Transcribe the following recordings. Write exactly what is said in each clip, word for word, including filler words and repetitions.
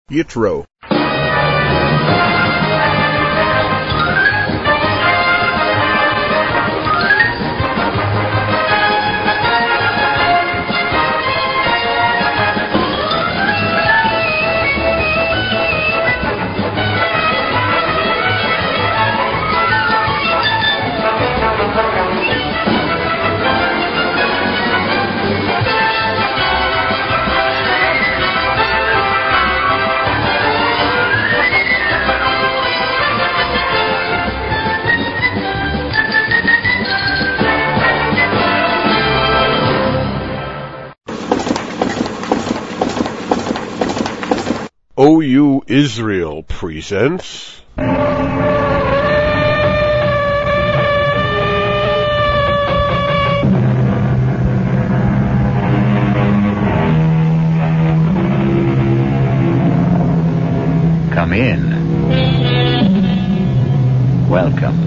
Yitro. O U Israel presents Come in. Welcome.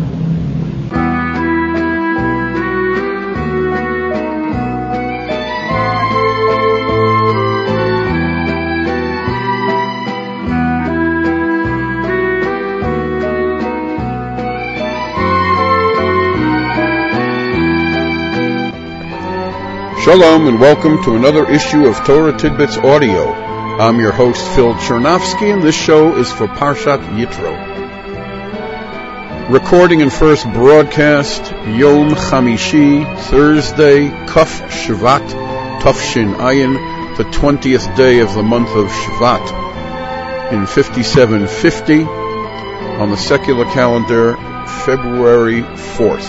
Shalom and welcome to another issue of Torah Tidbits Audio. I'm your host Phil Chernovsky, and this show is for Parshat Yitro. Recording and first broadcast Yom Chamishi, Thursday, Kaf Shvat, Tafshin Ayin, the twentieth day of the month of Shvat, in fifty-seven fifty, on the secular calendar, February fourth.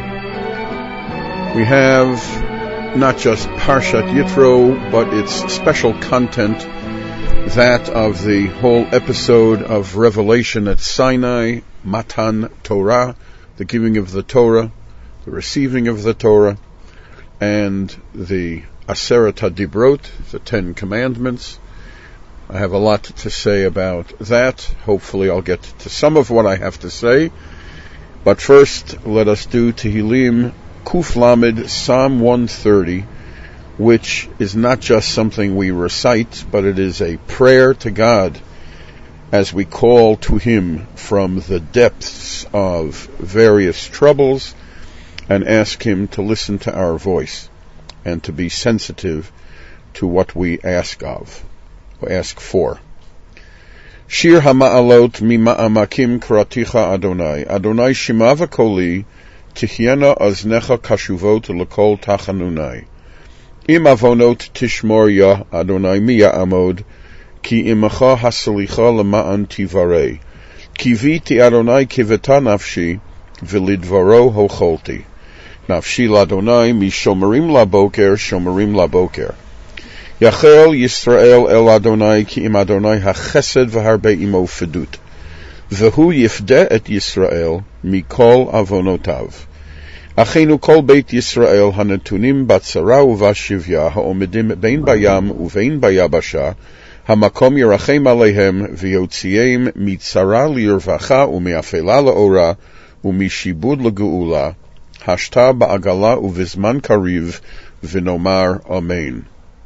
We have not just Parshat Yitro, but its special content, that of the whole episode of Revelation at Sinai, Matan Torah, the giving of the Torah, the receiving of the Torah, and the Aseret HaDibrot, the Ten Commandments. I have a lot to say about that. Hopefully I'll get to some of what I have to say. But first, let us do Tehillim Kuf Lamed, Psalm one thirty, which is not just something we recite, but it is a prayer to God as we call to Him from the depths of various troubles and ask Him to listen to our voice and to be sensitive to what we ask of, or ask for. Shir HaMa'alot Mima'amakim Kraticha Adonai, Adonai Shema V'Koli, Tihyena Aznecha Kashuvot L'Kol Tachanunai. Im Avonot Tishmor Ya Adonai Miya Amod, Ki Imacha Hasalicha L'Ma'an Tivarei. Kiviti Adonai Kiveta Nafshi, V'Lidvaro Hocholti. Nafshi L'Adonai Mishomerim Laboker, Shomerim Laboker. Yachel Yisrael El Adonai, Ki Im Adonai HaChesed V'Harbe Imo Fedut. V'hu Yifde Et Yisrael, Mikol Avonotav. Achenu kol beit Yisrael hanetunim batzara uvashivya haomedim bein bayam uvein bayabasha hamakom yerachem aleihem v'yotziim mitzara lirvacha umeafela laora umishibud legeula hashta ba'agala uvizman kariv v'nomar amen.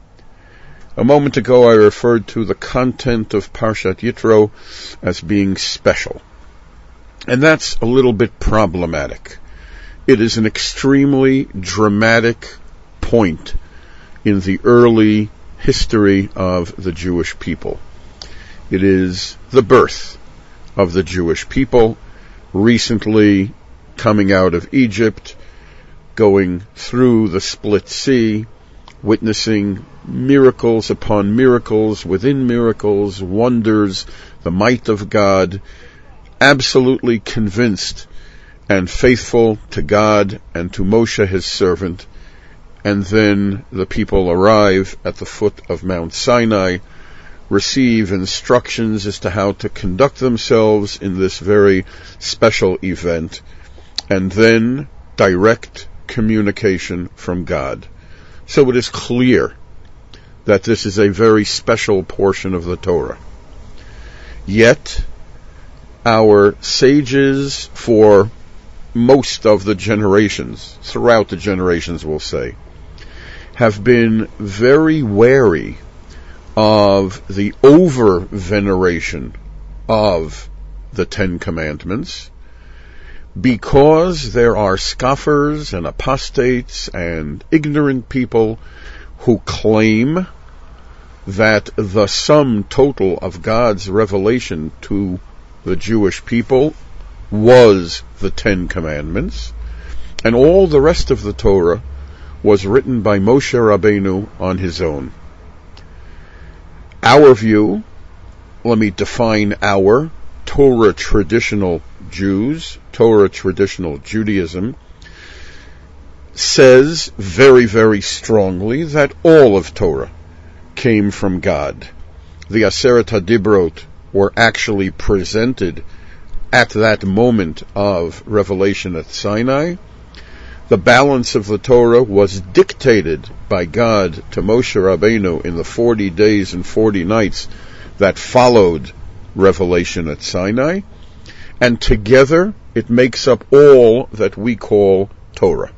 A moment ago I referred to the content of Parshat Yitro as being special, and that's a little bit problematic. It is an extremely dramatic point in the early history of the Jewish people. It is the birth of the Jewish people, recently coming out of Egypt, going through the Split Sea, witnessing miracles upon miracles within miracles, wonders, the might of God, absolutely convinced and faithful to God and to Moshe his servant. And then the people arrive at the foot of Mount Sinai, receive instructions as to how to conduct themselves in this very special event, and then direct communication from God. So it is clear that this is a very special portion of the Torah. Yet, our sages for most of the generations, throughout the generations we'll say, have been very wary of the over-veneration of the Ten Commandments, because there are scoffers and apostates and ignorant people who claim that the sum total of God's revelation to the Jewish people was the Ten Commandments, and all the rest of the Torah was written by Moshe Rabbeinu on his own. Our view, let me define our, Torah traditional Jews, Torah traditional Judaism, says very, very strongly that all of Torah came from God. The Aseret HaDibrot were actually presented at that moment of revelation at Sinai. The balance of the Torah was dictated by God to Moshe Rabbeinu in the forty days and forty nights that followed revelation at Sinai, and together it makes up all that we call Torah.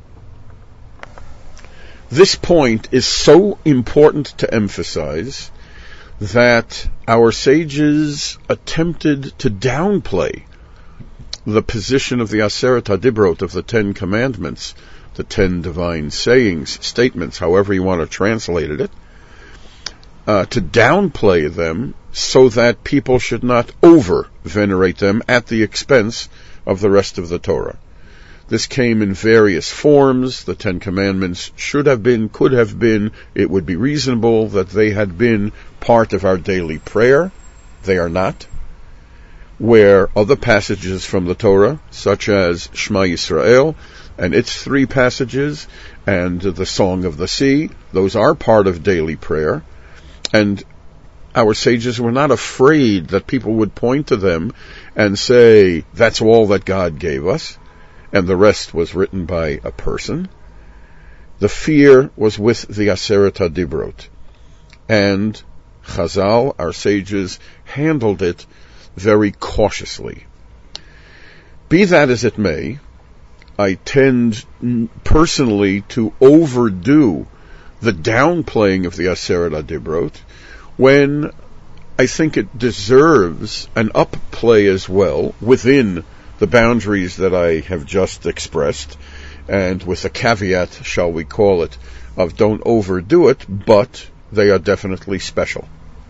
This point is so important to emphasize that our sages attempted to downplay the position of the Aseret HaDibrot, of the Ten Commandments, the Ten Divine Sayings, statements, however you want to translate it, uh, to downplay them so that people should not over-venerate them at the expense of the rest of the Torah. This came in various forms. The Ten Commandments should have been, could have been, it would be reasonable that they had been part of our daily prayer. They are not. Where other passages from the Torah, such as Shema Yisrael and its three passages, and the Song of the Sea, those are part of daily prayer. And our sages were not afraid that people would point to them and say, that's all that God gave us, and the rest was written by a person. The fear was with the Aseret HaDibrot. And Chazal, our sages, handled it very cautiously. Be that as it may, I tend personally to overdo the downplaying of the Aseret HaDibrot when I think it deserves an upplay as well within the boundaries that I have just expressed, and with a caveat, shall we call it, of don't overdo it, but they are definitely special.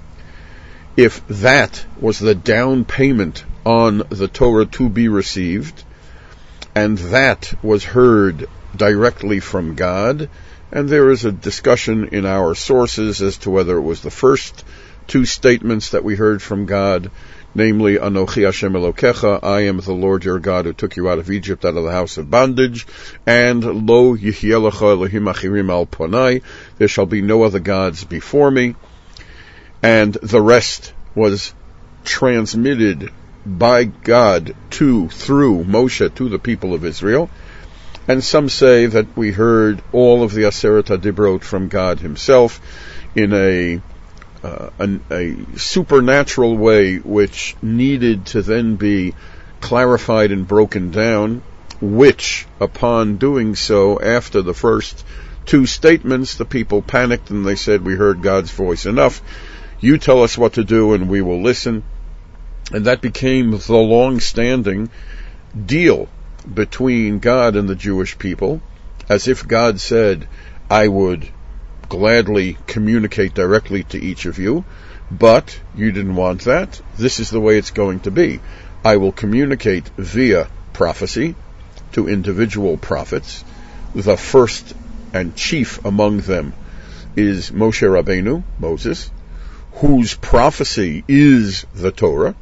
If that was the down payment on the Torah to be received, and that was heard directly from God, and there is a discussion in our sources as to whether it was the first two statements that we heard from God, namely, Anochi Hashem Elokecha, I am the Lord your God who took you out of Egypt, out of the house of bondage, and Lo Yihyeh Lecha Elohim Achirim Al Ponai, there shall be no other gods before me. And the rest was transmitted by God to, through Moshe to the people of Israel. And some say that we heard all of the Aseret HaDibrot from God himself in a, uh, an, a supernatural way, which needed to then be clarified and broken down, which, upon doing so, after the first two statements, the people panicked and they said, we heard God's voice enough. You tell us what to do and we will listen. And that became the long-standing deal between God and the Jewish people, as if God said, I would gladly communicate directly to each of you, but you didn't want that. This is the way it's going to be. I will communicate via prophecy to individual prophets. The first and chief among them is Moshe Rabbeinu, Moses, whose prophecy is the Torah,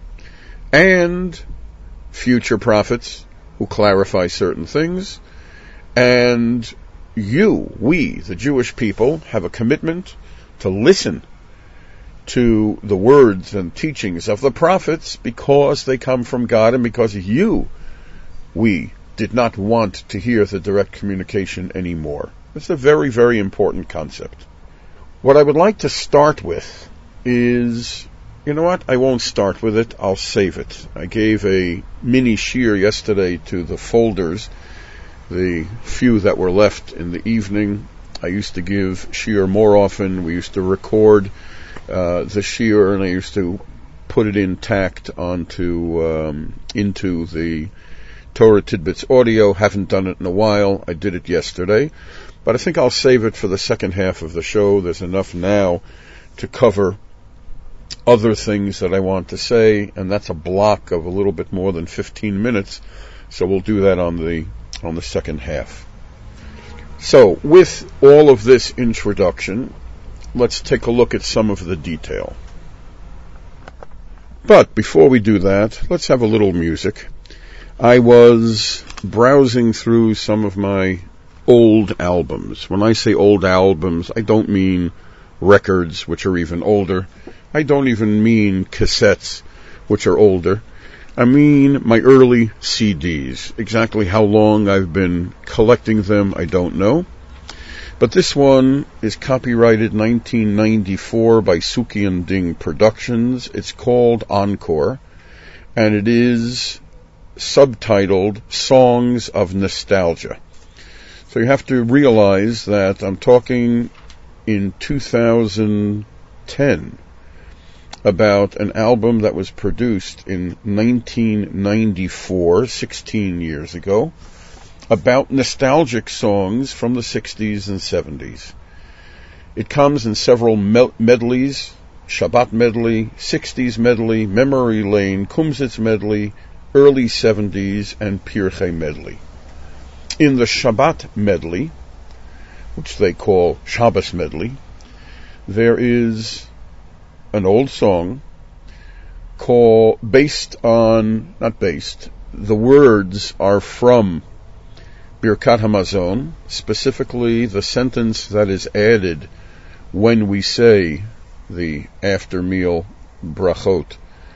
and future prophets who clarify certain things. And you, we, the Jewish people, have a commitment to listen to the words and teachings of the prophets because they come from God and because you, we, did not want to hear the direct communication anymore. It's a very, very important concept. What I would like to start with is, you know what, I won't start with it, I'll save it. I gave a mini shiur yesterday to the folders, the few that were left in the evening. I used to give shiur more often. We used to record uh, the shiur, and I used to put it intact onto um, into the Torah Tidbits audio. Haven't done it in a while. I did it yesterday, but I think I'll save it for the second half of the show. There's enough now to cover other things that I want to say, and that's a block of a little bit more than fifteen minutes, so we'll do that on the on the second half. So, with all of this introduction, let's take a look at some of the detail. But before we do that, let's have a little music. I was browsing through some of my old albums. When I say old albums, I don't mean records, which are even older. I don't even mean cassettes, which are older. I mean my early C Ds. Exactly how long I've been collecting them, I don't know. But this one is copyrighted nineteen ninety-four by Suki and Ding Productions. It's called Encore, and it is subtitled Songs of Nostalgia. So you have to realize that I'm talking in two thousand ten about an album that was produced in nineteen ninety-four, sixteen years ago, about nostalgic songs from the sixties and seventies. It comes in several me- medleys, Shabbat medley, sixties medley, Memory Lane, Kumsitz medley, early seventies, and Pirchei medley. In the Shabbat medley, which they call Shabbos medley, there is an old song called, based on, not based, the words are from Birkat Hamazon, specifically the sentence that is added when we say the after meal brachot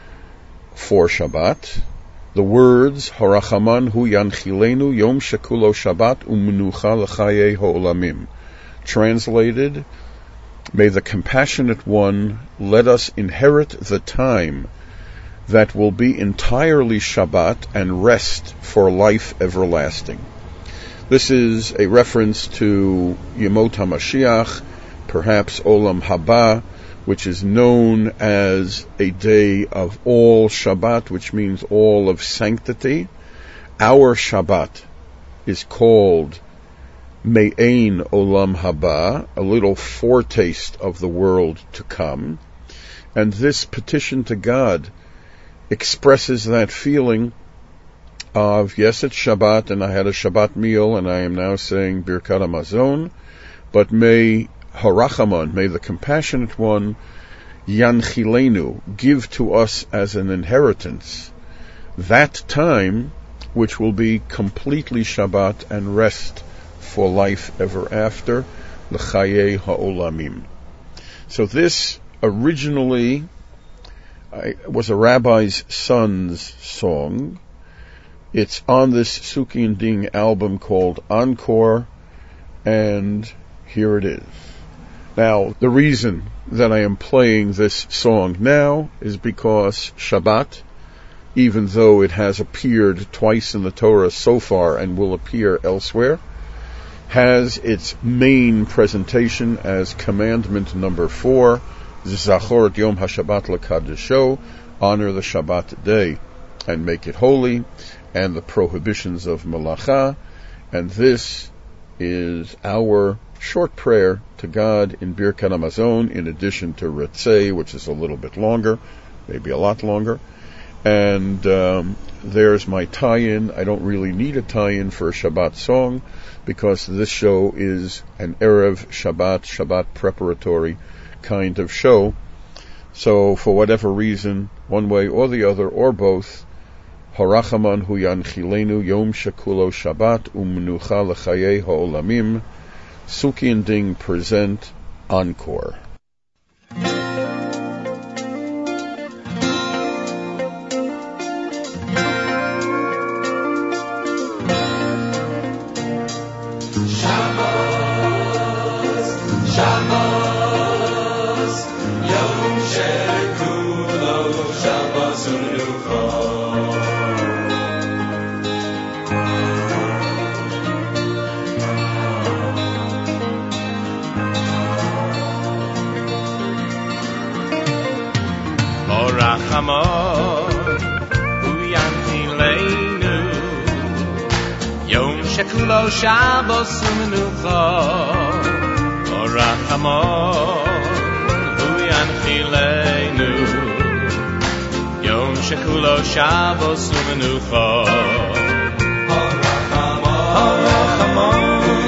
for Shabbat. The words, Harachaman hu yanchilenu yom shekulo Shabbat u'menucha l'chayei ha'olamim. Translated, may the compassionate one let us inherit the time that will be entirely Shabbat and rest for life everlasting. This is a reference to Yemot HaMashiach, perhaps Olam Haba, which is known as a day of all Shabbat, which means all of sanctity. Our Shabbat is called Me'ein Olam Haba, a little foretaste of the world to come. And this petition to God expresses that feeling of, yes, it's Shabbat, and I had a Shabbat meal, and I am now saying Birkat Hamazon, but may Harachaman, may the compassionate one, Yanchilenu, give to us as an inheritance that time which will be completely Shabbat and rest for life ever after, l'chayei ha'olamim. So this originally I, was a rabbi's son's song. It's on this Suki and Ding album called Encore, and here it is. Now, the reason that I am playing this song now is because Shabbat, even though it has appeared twice in the Torah so far and will appear elsewhere, has its main presentation as commandment number four, Zachor et Yom HaShabbat L'Kadesho, honor the Shabbat day and make it holy, and the prohibitions of Malacha, and this is our short prayer to God in Birkat Hamazon, in addition to Retzei, which is a little bit longer, maybe a lot longer. And um, there's my tie-in. I don't really need a tie-in for a Shabbat song, because this show is an Erev Shabbat, Shabbat preparatory kind of show. So for whatever reason, one way or the other, or both, Harachaman hu yanchilenu yom shekulo Shabbat u'menucha l'chayei ha'olamim. Suki and Ding present Encore. Orachamon Uyanchilenu Yom Shekulo Shabbos Umenucha Orachamon Uyanchilenu Yom Shekulo Shabbos Umenucha Orachamon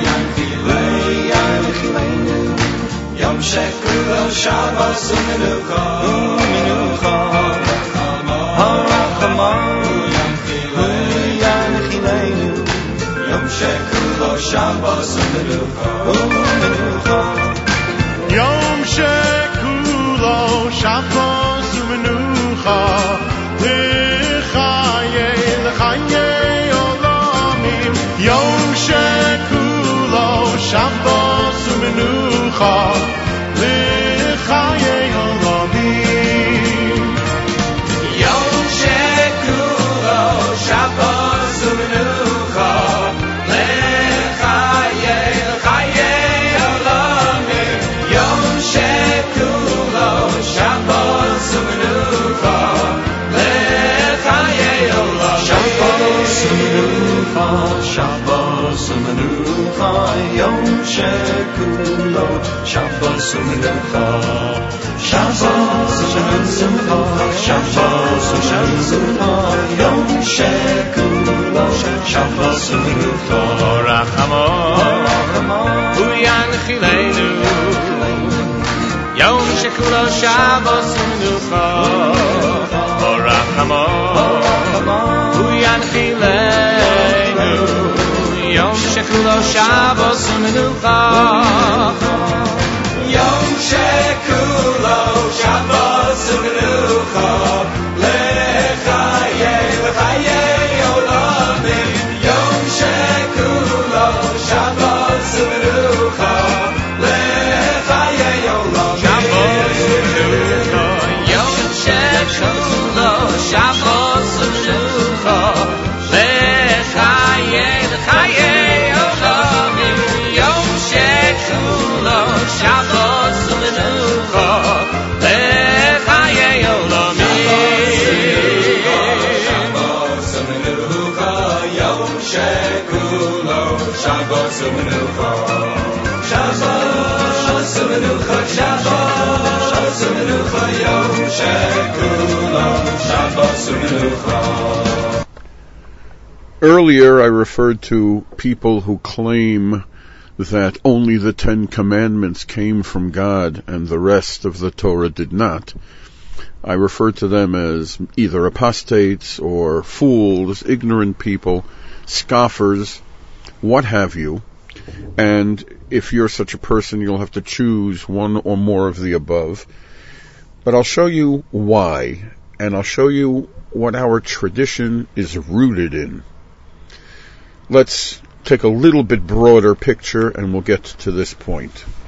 Uyanchilenu Yom Shekulo Shabbos Umenucha Umenucha Harachamon Uyanchilenu Yom Shekulo Shabbos Umenucha Umenucha Yom Shekulo Shabbos Umenucha L'chaye L'chaye Olamim Yom Shekulo Shabbos Umenucha L'chaye Olamim Yom Shekulo Shabbos Umenucha L'chaye L'chaye Olamim Yom Shekulo Shabbos Umenucha L'chaye Olamim Shabbos Umenucha Yom Shekulo Shabbos Umenucha Shabbos Umenucha Shabbos Umenucha Yom Shekulo Shabbos Umenucha Orachamon Uyanchilenu Yom Shekulo Shabbos Umenucha Orachamon Uyanchilenu Yom Shekulo Shabbos Umenucha Yom Shekulo Shabbos Umenucha L'chaye L'chaye Olamim Yom Shekulo Shabbos Umenucha L'chaye Olamim Yom Shekulo Shabbos Umenucha L'chaye L'chaye Olamim Yom Shekulo Shabbos Umenucha L'chaye Olamim Yom Shekulo Shabbos Umenucha Shabbos Umenucha Shabbos Umenucha Yom Shekulo Shabbos Umenucha. Earlier I referred to people who claim that only the Ten Commandments came from God and the rest of the Torah did not. I refer to them as either apostates or fools, ignorant people, scoffers, what have you. And if you're such a person, you'll have to choose one or more of the above. But I'll show you why, and I'll show you what our tradition is rooted in. Let's take a little bit broader picture and we'll get to this point.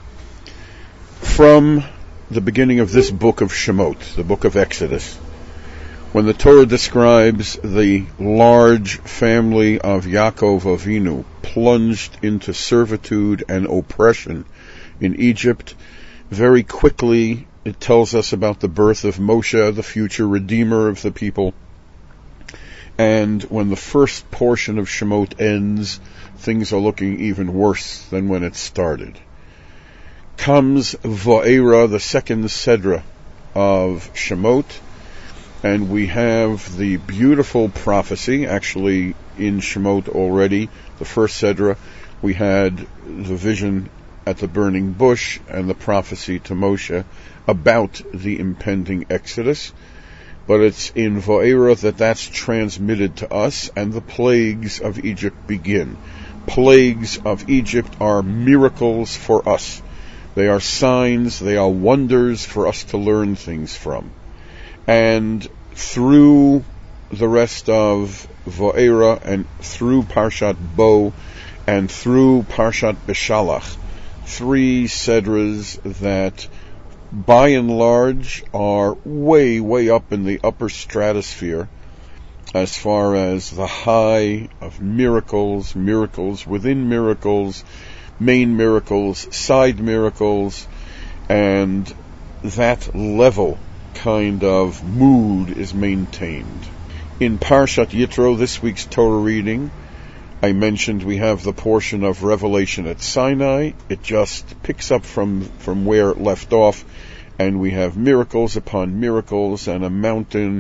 From the beginning of this book of Shemot, the book of Exodus, when the Torah describes the large family of Yaakov Avinu plunged into servitude and oppression in Egypt, very quickly it tells us about the birth of Moshe, the future redeemer of the people. And when the first portion of Shemot ends, things are looking even worse than when it started. Comes Va'era, the second Sedra of Shemot, and we have the beautiful prophecy, actually in Shemot already, the first Sedra, we had the vision at the burning bush and the prophecy to Moshe about the impending Exodus. But it's in Va'era that that's transmitted to us, and the plagues of Egypt begin. Plagues of Egypt are miracles for us. They are signs, they are wonders for us to learn things from. And through the rest of Va'era, and through Parshat Bo, and through Parshat Beshalach, three Sedras that by and large are way, way up in the upper stratosphere as far as the high of miracles, miracles within miracles, main miracles, side miracles, and that level kind of mood is maintained. In Parshat Yitro, this week's Torah reading, I mentioned we have the portion of Revelation at Sinai. It just picks up from, from where it left off, and we have miracles upon miracles and a mountain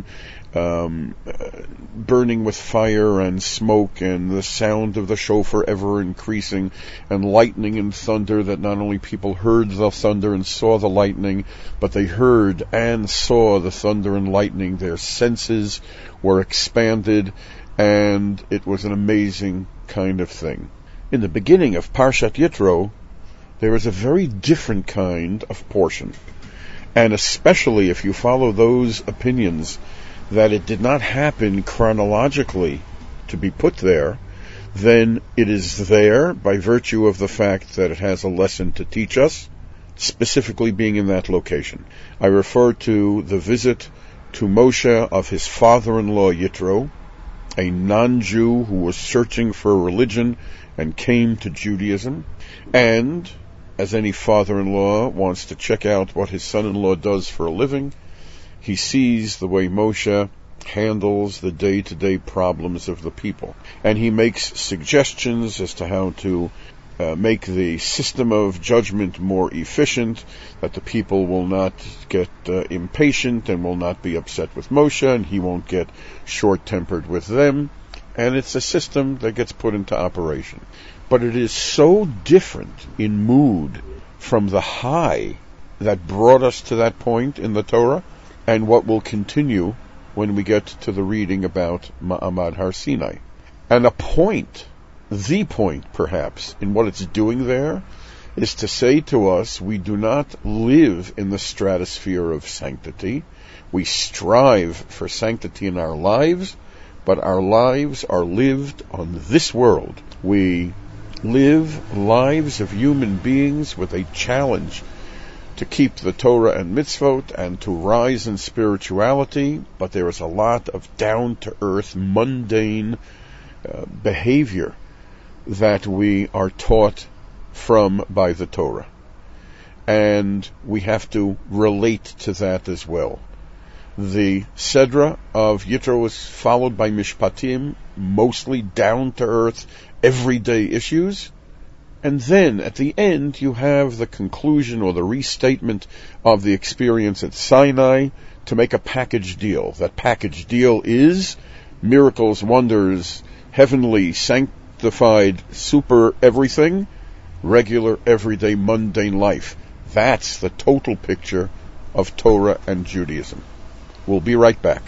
um, burning with fire and smoke, and the sound of the shofar ever increasing, and lightning and thunder, that not only people heard the thunder and saw the lightning, but they heard and saw the thunder and lightning. Their senses were expanded, and it was an amazing kind of thing. In the beginning of Parshat Yitro, there is a very different kind of portion. And especially if you follow those opinions that it did not happen chronologically to be put there, then it is there by virtue of the fact that it has a lesson to teach us, specifically being in that location. I refer to the visit to Moshe of his father-in-law Yitro, a non-Jew who was searching for a religion and came to Judaism, and as any father-in-law wants to check out what his son-in-law does for a living, he sees the way Moshe handles the day-to-day problems of the people. And he makes suggestions as to how to uh, make the system of judgment more efficient, that the people will not get uh, impatient and will not be upset with Moshe, and he won't get short-tempered with them. And it's a system that gets put into operation. But it is so different in mood from the high that brought us to that point in the Torah, and what will continue when we get to the reading about Ma'amad Har Sinai. And a point, the point perhaps, in what it's doing there, is to say to us, we do not live in the stratosphere of sanctity. We strive for sanctity in our lives, but our lives are lived on this world. We live lives of human beings with a challenge to keep the Torah and mitzvot and to rise in spirituality, but there is a lot of down-to-earth, mundane uh, behavior that we are taught from by the Torah. And we have to relate to that as well. The Sedra of Yitro is followed by Mishpatim, mostly down-to-earth, everyday issues. And then, at the end, you have the conclusion or the restatement of the experience at Sinai to make a package deal. That package deal is miracles, wonders, heavenly, sanctified, super everything, regular, everyday, mundane life. That's the total picture of Torah and Judaism. We'll be right back.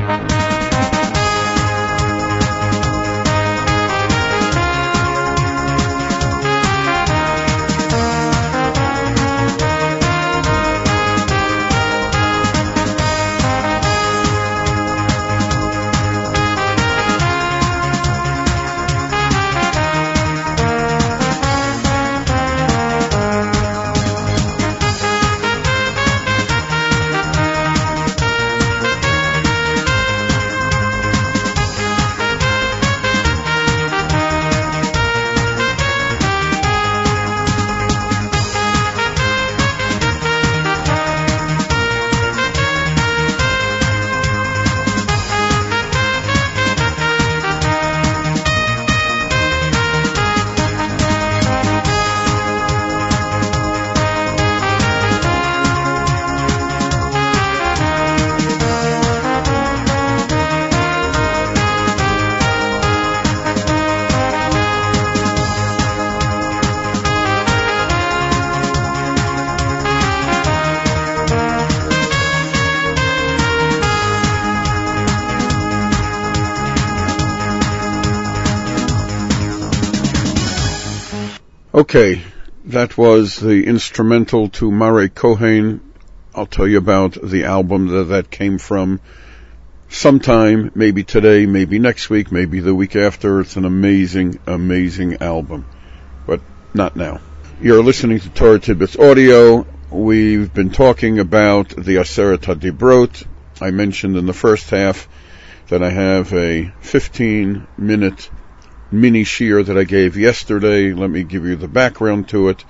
Okay, that was the instrumental to Mare Kohen. I'll tell you about the album that that came from sometime, maybe today, maybe next week, maybe the week after. It's an amazing, amazing album, but not now. You're listening to Torah Tidbits Audio. We've been talking about the Aseret HaDibrot. I mentioned in the first half that I have a fifteen minute mini shir that I gave yesterday. Let me give you the background to it.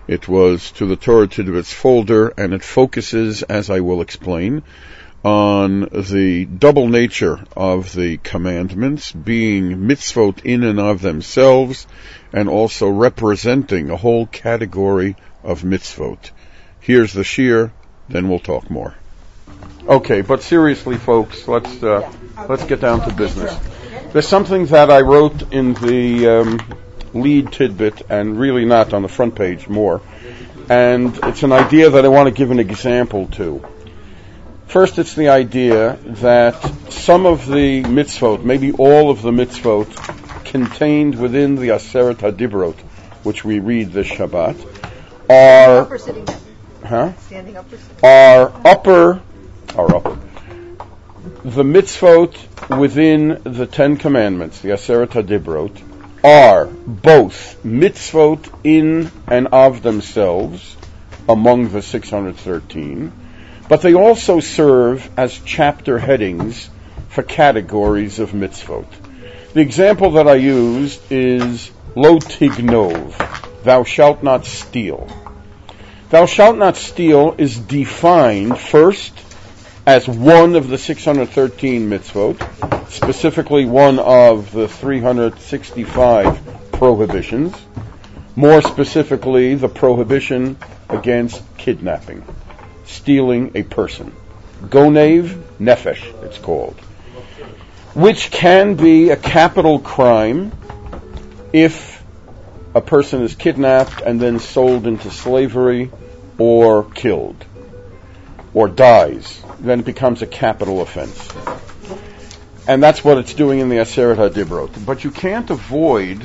It was to the Torah Tidbits folder, and it focuses, as I will explain, on the double nature of the commandments, being mitzvot in and of themselves, and also representing a whole category of mitzvot. Here's the shir, then we'll talk more. Okay, but seriously, folks, let's uh, yeah. okay. let's get down to business. There's something that I wrote in the um, lead tidbit, and really not on the front page, more, and it's an idea that I want to give an example to. First, it's the idea that some of the mitzvot, maybe all of the mitzvot, contained within the Aseret HaDibrot, which we read this Shabbat, are up or sitting down? Huh? Standing up or sitting are upper, are upper. The mitzvot within the Ten Commandments, the Aseret HaDibrot, are both mitzvot in and of themselves, among the six hundred thirteen, but they also serve as chapter headings for categories of mitzvot. The example that I used is Lo Tignov, thou shalt not steal. Thou shalt not steal is defined first as one of the six hundred thirteen mitzvot, specifically one of the three hundred sixty-five prohibitions, more specifically the prohibition against kidnapping, stealing a person. Gonev nefesh, it's called, which can be a capital crime if a person is kidnapped and then sold into slavery or killed or dies. Then it becomes a capital offense. And that's what it's doing in the Aseret HaDibrot. But you can't avoid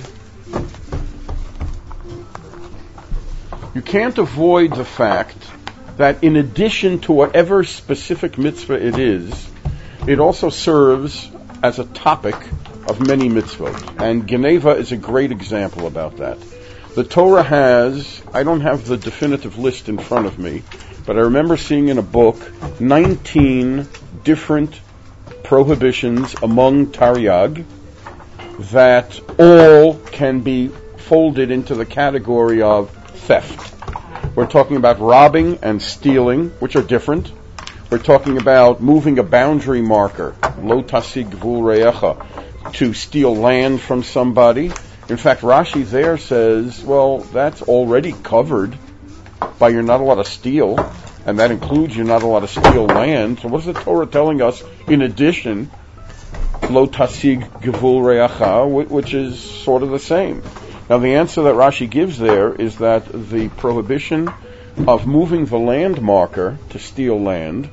you can't avoid the fact that in addition to whatever specific mitzvah it is, it also serves as a topic of many mitzvot. And Geneva is a great example about that. The Torah has, I don't have the definitive list in front of me, but I remember seeing in a book nineteen different prohibitions among Taryag that all can be folded into the category of theft. We're talking about robbing and stealing, which are different. We're talking about moving a boundary marker, lo tasig gvul re'echa, to steal land from somebody. In fact, Rashi there says, well, that's already covered by you're not allowed to steal, and that includes you're not allowed to steal land. So what is the Torah telling us in addition, lo tasig gvul re'echa, which is sort of the same? Now, the answer that Rashi gives there is that the prohibition of moving the land marker to steal land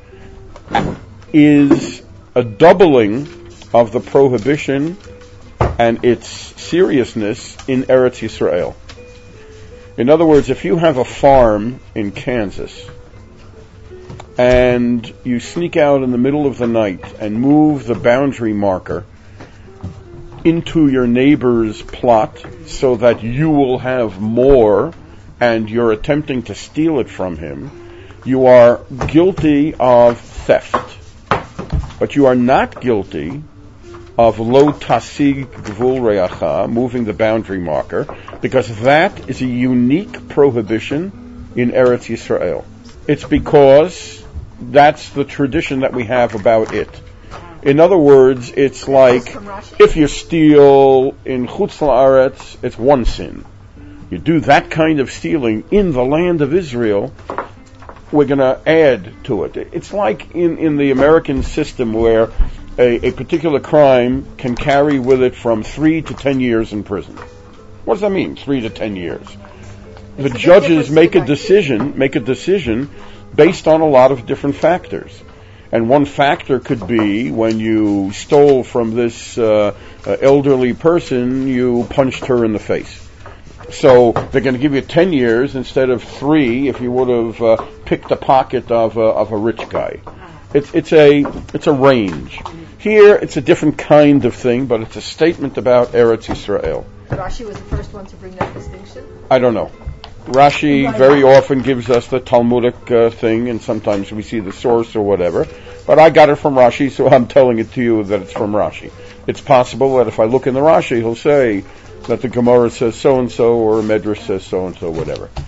is a doubling of the prohibition and its seriousness in Eretz Yisrael. In other words, if you have a farm in Kansas and you sneak out in the middle of the night and move the boundary marker into your neighbor's plot so that you will have more and you're attempting to steal it from him, you are guilty of theft. But you are not guilty of lo tasig gvul re'acha, moving the boundary marker, because that is a unique prohibition in Eretz Yisrael. It's because that's the tradition that we have about it. In other words, it's like if you steal in Chutz La'aretz, it's one sin. You do that kind of stealing in the land of Israel, we're going to add to it. It's like in, in the American system where a, a particular crime can carry with it from three to ten years in prison. What does that mean, three to ten years? The judges make a decision, make a decision based on a lot of different factors. And one factor could be when you stole from this uh, uh, elderly person, you punched her in the face. So they're going to give you ten years instead of three if you would have uh, picked a pocket of a, of a rich guy. It's it's a it's a range. Here it's a different kind of thing, but it's a statement about Eretz Yisrael. Rashi was the first one to bring that distinction? I don't know. Rashi very often gives us the Talmudic uh, thing, and sometimes we see the source or whatever. But I got it from Rashi, so I'm telling it to you that it's from Rashi. It's possible that if I look in the Rashi, he'll say that the Gemara says so-and-so, or a Medrash says so-and-so, whatever.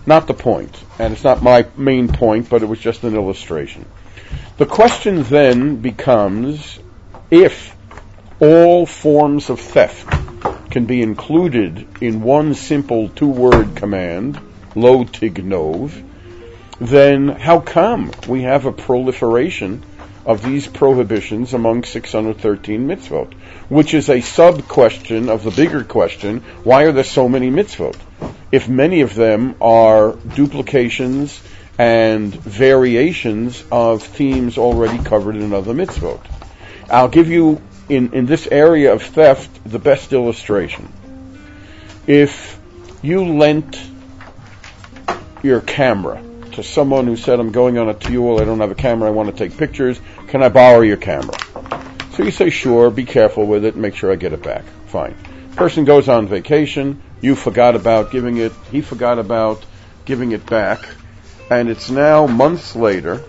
not the point, and it's not my main point, but it was just an illustration. The question then becomes, if all forms of theft can be included in one simple two-word command, lo tignov, then how come we have a proliferation of these prohibitions among six hundred thirteen mitzvot, which is a sub-question of the bigger question, why are there so many mitzvot? If many of them are duplications and variations of themes already covered in other mitzvot. I'll give you, in, in this area of theft, the best illustration. If you lent your camera to someone who said, I'm going on a tiyul, I don't have a camera, I want to take pictures, can I borrow your camera? So you say, sure, be careful with it, make sure I get it back. Fine. Person goes on vacation, you forgot about giving it, he forgot about giving it back, and it's now months later.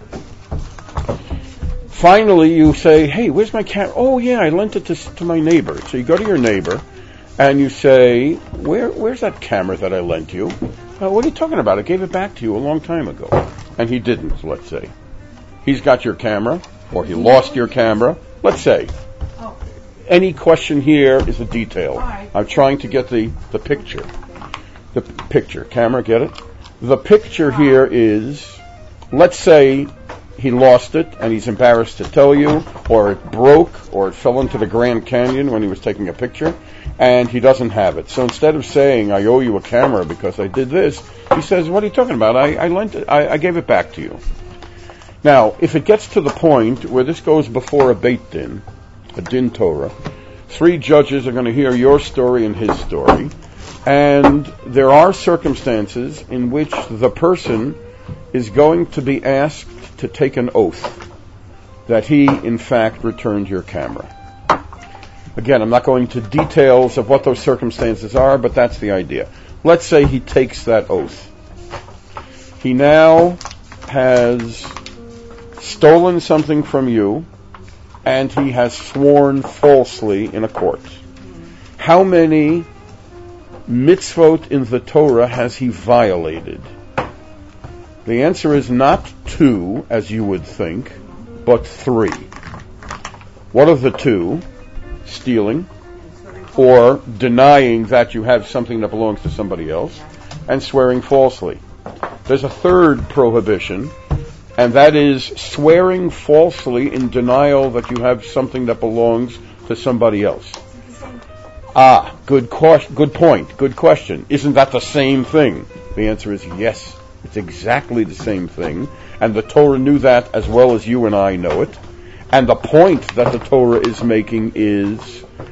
Finally, you say, hey, where's my camera? Oh, yeah, I lent it to, to my neighbor. So you go to your neighbor, and you say, Where, where's that camera that I lent you? Uh, what are you talking about? I gave it back to you a long time ago. And he didn't, let's say. He's got your camera, or he lost your camera, let's say. Oh. Any question here is a detail. Right. I'm trying to get the, the picture. The p- picture. Camera, get it? The picture here is, let's say he lost it and he's embarrassed to tell you, or it broke, or it fell into the Grand Canyon when he was taking a picture, and he doesn't have it. So instead of saying, I owe you a camera because I did this, he says, what are you talking about? I, I lent it, I, I gave it back to you. Now, if it gets to the point where this goes before a Beit Din, a Din Torah, three judges are going to hear your story and his story, and there are circumstances in which the person is going to be asked to take an oath that he, in fact, returned your camera. Again, I'm not going into details of what those circumstances are, but that's the idea. Let's say he takes that oath. He now has stolen something from you, and he has sworn falsely in a court. How many mitzvot in the Torah has he violated? The answer is not two, as you would think, but three. What are the two? Stealing, or denying that you have something that belongs to somebody else, and swearing falsely. There's a third prohibition, and that is swearing falsely in denial that you have something that belongs to somebody else. Ah, good question, good point, good question. Isn't that the same thing? The answer is yes, it's exactly the same thing, and the Torah knew that as well as you and I know it. And the point that the Torah is making is,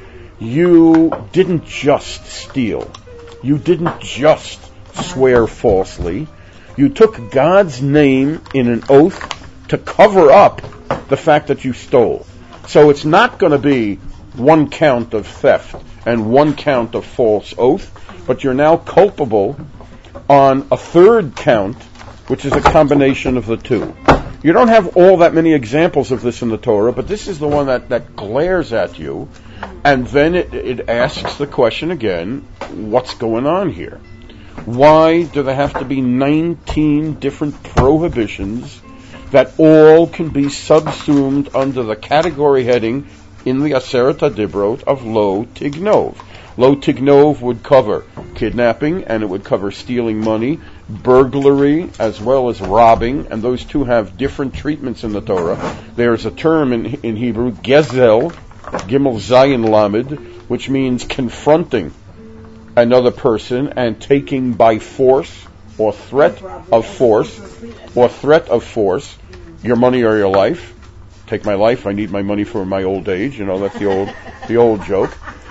you didn't just steal. You didn't just swear falsely. You took God's name in an oath to cover up the fact that you stole. So it's not going to be one count of theft and one count of false oath, but you're now culpable on a third count, which is a combination of the two. You don't have all that many examples of this in the Torah, but this is the one that, that glares at you, and then it, it asks the question again, what's going on here? Why do there have to be nineteen different prohibitions that all can be subsumed under the category heading in the Aseret HaDibrot of Lo Tignov? Lo Tignov would cover kidnapping, and it would cover stealing money, burglary, as well as robbing, and those two have different treatments in the Torah. There's a term in, in Hebrew, gezel, gimel zayin lamed, which means confronting another person and taking by force or threat of force or threat of force your money or your life. Take my life, I need my money for my old age. You know, that's the old the old joke.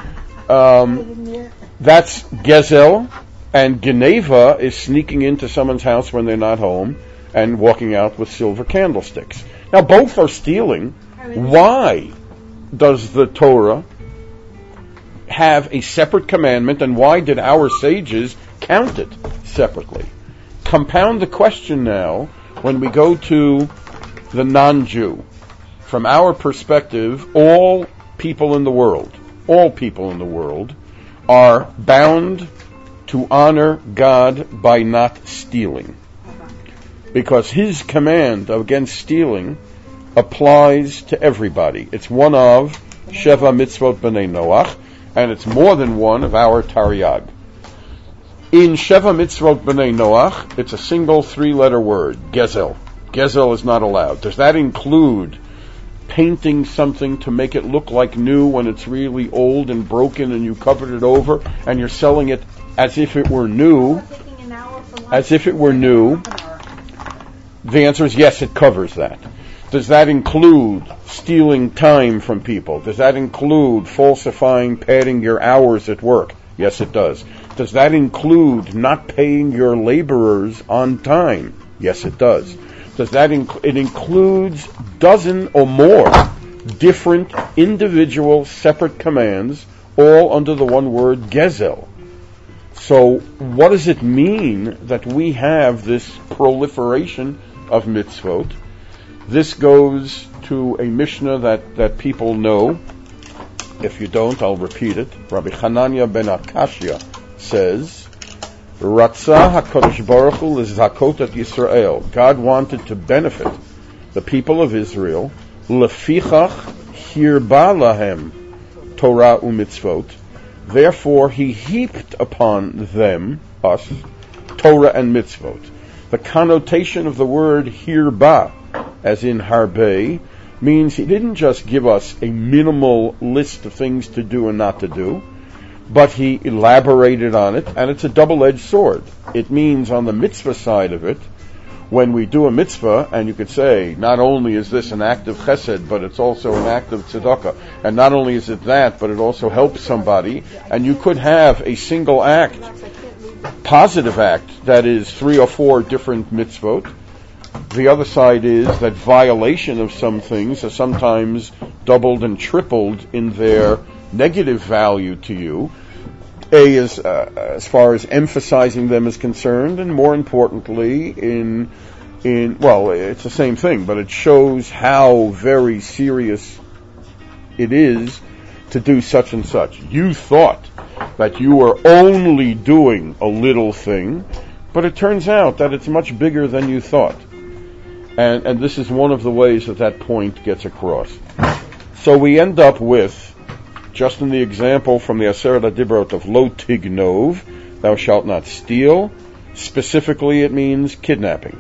Um, that's gezel, and geneva is sneaking into someone's house when they're not home and walking out with silver candlesticks. Now, both are stealing. Why does the Torah have a separate commandment, and why did our sages count it separately? Compound the question now when we go to the non-Jew. From our perspective, all people in the world, all people in the world are bound to honor God by not stealing. Because his command against stealing applies to everybody. It's one of Sheva Mitzvot B'nai Noach, and it's more than one of our Taryag. In Sheva Mitzvot B'nai Noach, it's a single three-letter word, Gezel. Gezel is not allowed. Does that include painting something to make it look like new when it's really old and broken and you covered it over and you're selling it as if it were new? As if it were new. The answer is yes, it covers that. Does that include stealing time from people? Does that include falsifying, padding your hours at work? Yes, it does. Does that include not paying your laborers on time? Yes, it does. Does that inc- it includes dozen or more different individual separate commands, all under the one word Gezel. So what does it mean that we have this proliferation of mitzvot? This goes to a Mishnah that, that people know. If you don't, I'll repeat it. Rabbi Hanania ben Akashia says, Ratzah HaKadosh Baruch Hu l'zakot et Yisrael. God wanted to benefit the people of Israel. Lefichach hirba lahem Torah u'mitzvot. Therefore, he heaped upon them, us, Torah and mitzvot. The connotation of the word hirba, as in harbe, means he didn't just give us a minimal list of things to do and not to do, but he elaborated on it, and it's a double-edged sword. It means on the mitzvah side of it, when we do a mitzvah, and you could say, not only is this an act of chesed, but it's also an act of tzedakah, and not only is it that, but it also helps somebody, and you could have a single act, positive act, that is three or four different mitzvot. The other side is that violation of some things are sometimes doubled and tripled in their negative value to you. A is uh, as far as emphasizing them is concerned, and more importantly, in in well, it's the same thing, but it shows how very serious it is to do such and such. You thought that you were only doing a little thing, but it turns out that it's much bigger than you thought. And, and this is one of the ways that that point gets across. So we end up with, just in the example from the Aseret HaDibrot of Lo Tignov, thou shalt not steal, specifically it means kidnapping.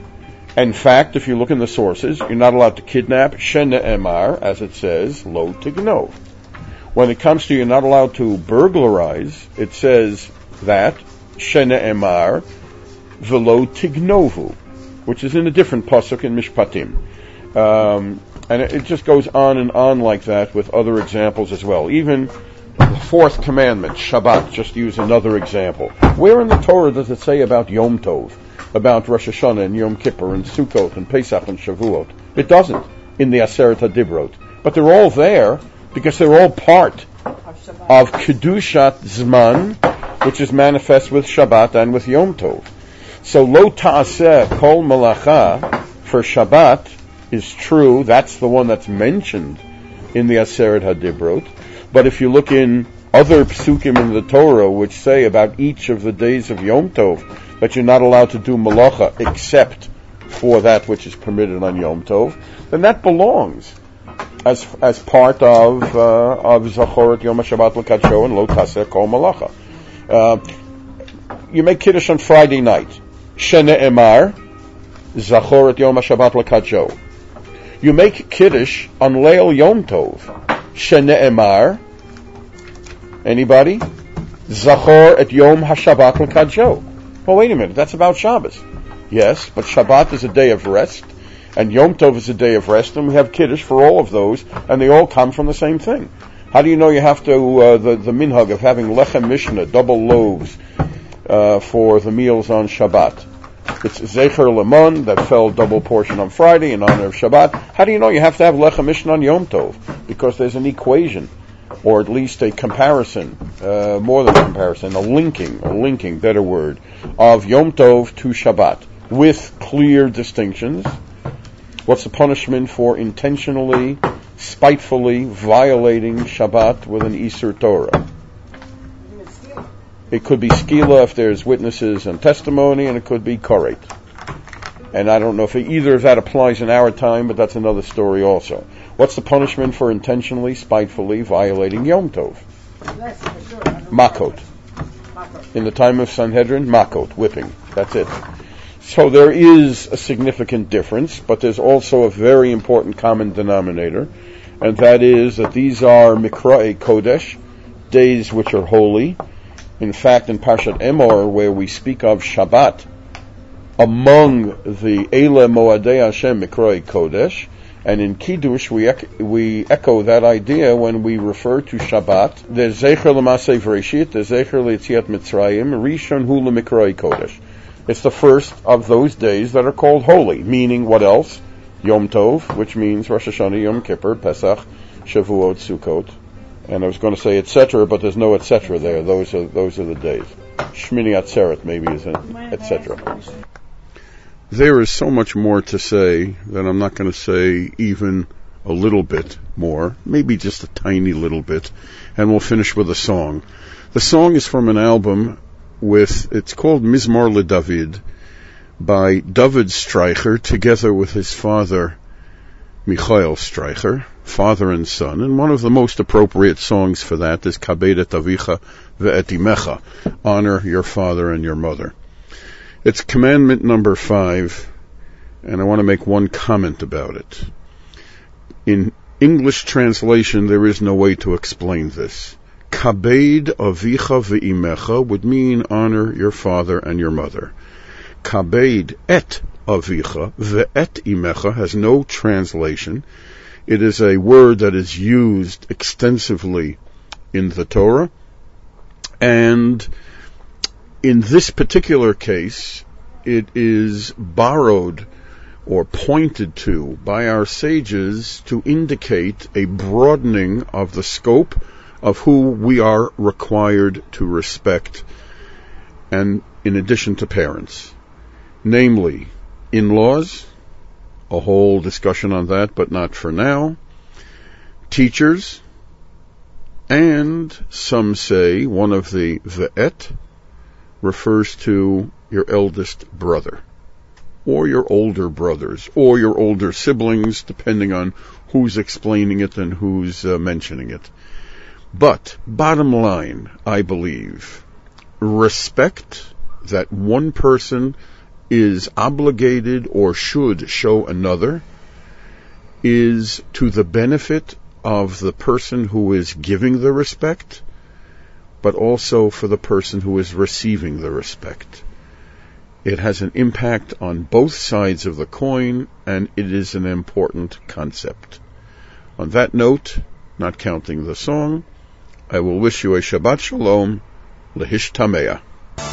In fact, if you look in the sources, you're not allowed to kidnap, shene'emar, as it says, Lo Tignov. When it comes to you're not allowed to burglarize, it says that, shene'emar, velo tignovu, which is in a different pasuk in Mishpatim. Um, and it, it just goes on and on like that with other examples as well. Even the fourth commandment, Shabbat, just to use another example. Where in the Torah does it say about Yom Tov, about Rosh Hashanah and Yom Kippur and Sukkot and Pesach and Shavuot? It doesn't in the Aseret HaDibrot. But they're all there because they're all part of Kedushat Zman, which is manifest with Shabbat and with Yom Tov. So Lo Ta'aseh Kol Malacha for Shabbat is true. That's the one that's mentioned in the Aseret HaDibrot. But if you look in other psukim in the Torah which say about each of the days of Yom Tov that you're not allowed to do malacha except for that which is permitted on Yom Tov, then that belongs as as part of uh, of Zachoret Yom HaShabbat L'Kadsho and Lo Ta'aseh Kol Malacha. Uh, you make Kiddush on Friday night. Shene'emar, Zachoret Yom HaShabbat L'Kadsho. You make Kiddush on Leil Yom Tov. Shene'emar, anybody? Zachor et Yom HaShabbat L'Kadsho. Well, wait a minute, that's about Shabbos. Yes, but Shabbat is a day of rest, and Yom Tov is a day of rest, and we have Kiddush for all of those, and they all come from the same thing. How do you know you have to, uh, the, the minhag of having lechem mishnah, double loaves, uh, for the meals on Shabbat? It's Zecher Lemon that fell double portion on Friday in honor of Shabbat. How do you know you have to have lechem mishnah on Yom Tov? Because there's an equation, or at least a comparison, uh, more than a comparison, a linking, a linking, better word, of Yom Tov to Shabbat, with clear distinctions. What's the punishment for intentionally, spitefully violating Shabbat with an Isur Torah? It could be skila if there's witnesses and testimony, and it could be koret. And I don't know if either of that applies in our time, but that's another story also. What's the punishment for intentionally, spitefully violating Yom Tov? Makot. In the time of Sanhedrin, makot, whipping. That's it. So there is a significant difference, but there's also a very important common denominator, and that is that these are Mikra'e Kodesh, days which are holy. In fact, in Parshat Emor, where we speak of Shabbat, among the Eile Moadei Hashem Mikra'e Kodesh, and in Kiddush we ec- we echo that idea when we refer to Shabbat. There's Zecher L'Masei V'Reshit, there's Zecher L'Yetziat Mitzrayim, Rishon Hu L'Mikra'e Kodesh. It's the first of those days that are called holy, meaning what else? Yom Tov, which means Rosh Hashanah, Yom Kippur, Pesach, Shavuot, Sukkot. And I was going to say et cetera, but there's no et cetera there. Those are those are the days. Shmini Atzeret maybe is an et cetera. There is so much more to say that I'm not going to say even a little bit more, maybe just a tiny little bit, and we'll finish with a song. The song is from an album with, it's called Mizmor LeDavid, by David Streicher, together with his father, Michael Streicher, father and son, and one of the most appropriate songs for that is Kabed et Avicha ve'et Imecha, honor your father and your mother. It's commandment number five, and I want to make one comment about it. In English translation, there is no way to explain this. Kabed avicha ve'imecha would mean honor your father and your mother. Kabed et avicha ve'et imecha has no translation. It is a word that is used extensively in the Torah, and in this particular case, it is borrowed or pointed to by our sages to indicate a broadening of the scope of who we are required to respect, and in addition to parents, namely in-laws, a whole discussion on that, but not for now, teachers, and some say one of the ve'et refers to your eldest brother, or your older brothers, or your older siblings, depending on who's explaining it and who's uh, mentioning it. But, bottom line, I believe, respect that one person is obligated or should show another is to the benefit of the person who is giving the respect, but also for the person who is receiving the respect. It has an impact on both sides of the coin, and it is an important concept. On that note, not counting the song, I will wish you a Shabbat Shalom, Lehishtameah.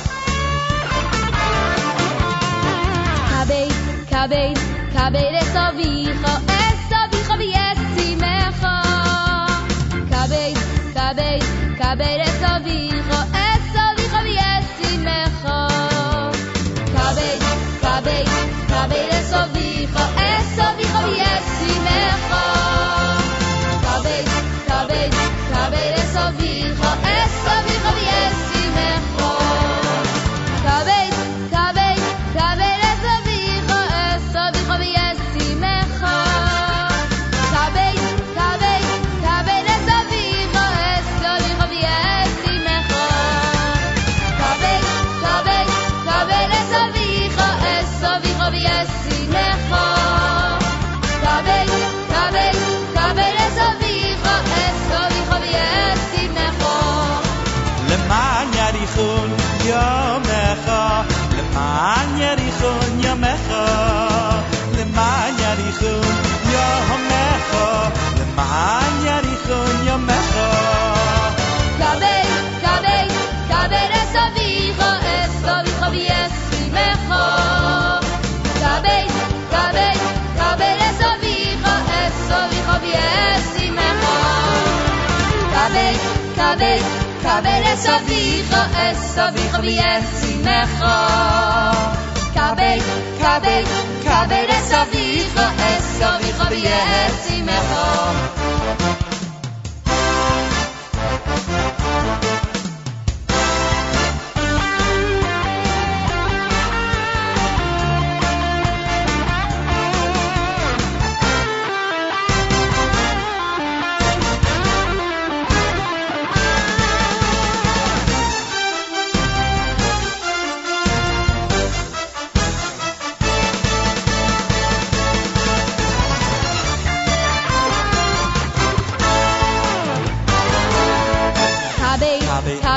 Kabed, kabed, kabed es avicha, es avicha v'yesimecha. Kabed, kabed, kabed es avicha, es avicha v'yesimecha. Kabed, kabed, kabed es avicha, es avicha v'yesimecha. Kabed, kabed, kabed es avicha, es avicha v'yesimecha. Kabed, kabed, kabed es avicha, es avicha v'yesimecha. Kabed, kabed, kabed es avicha, es avicha v'yesimecha. Kabed, kabed, kabed es avicha, es avicha v'yesimecha. Kabed, kabed, kabed es avicha, es avicha v'yesimecha. למען יריחון יומך, למען יריחון יומך, למען יריחון יומך, למען יריחון יומך. Kabed, kabed, kabed es avicha, es avicha v'yesimecha. Kabed, kabed, kabed es avicha, es avicha v'yesimecha. Kabed, kabed, kabed es avicha, es avicha v'yesimecha. Kabed, kabed, kabed es avicha, es avicha v'yesimecha.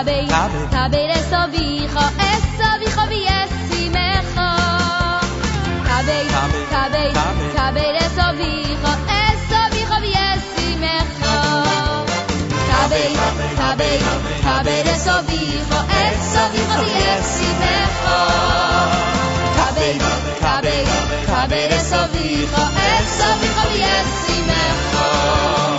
kabei kabei esavicha esavicha v'yesimecha kabei kabei kabei esavicha esavicha v'yesimecha kabei kabei kabei esavicha esavicha v'yesimecha kabei kabei kabei esavicha esavicha v'yesimecha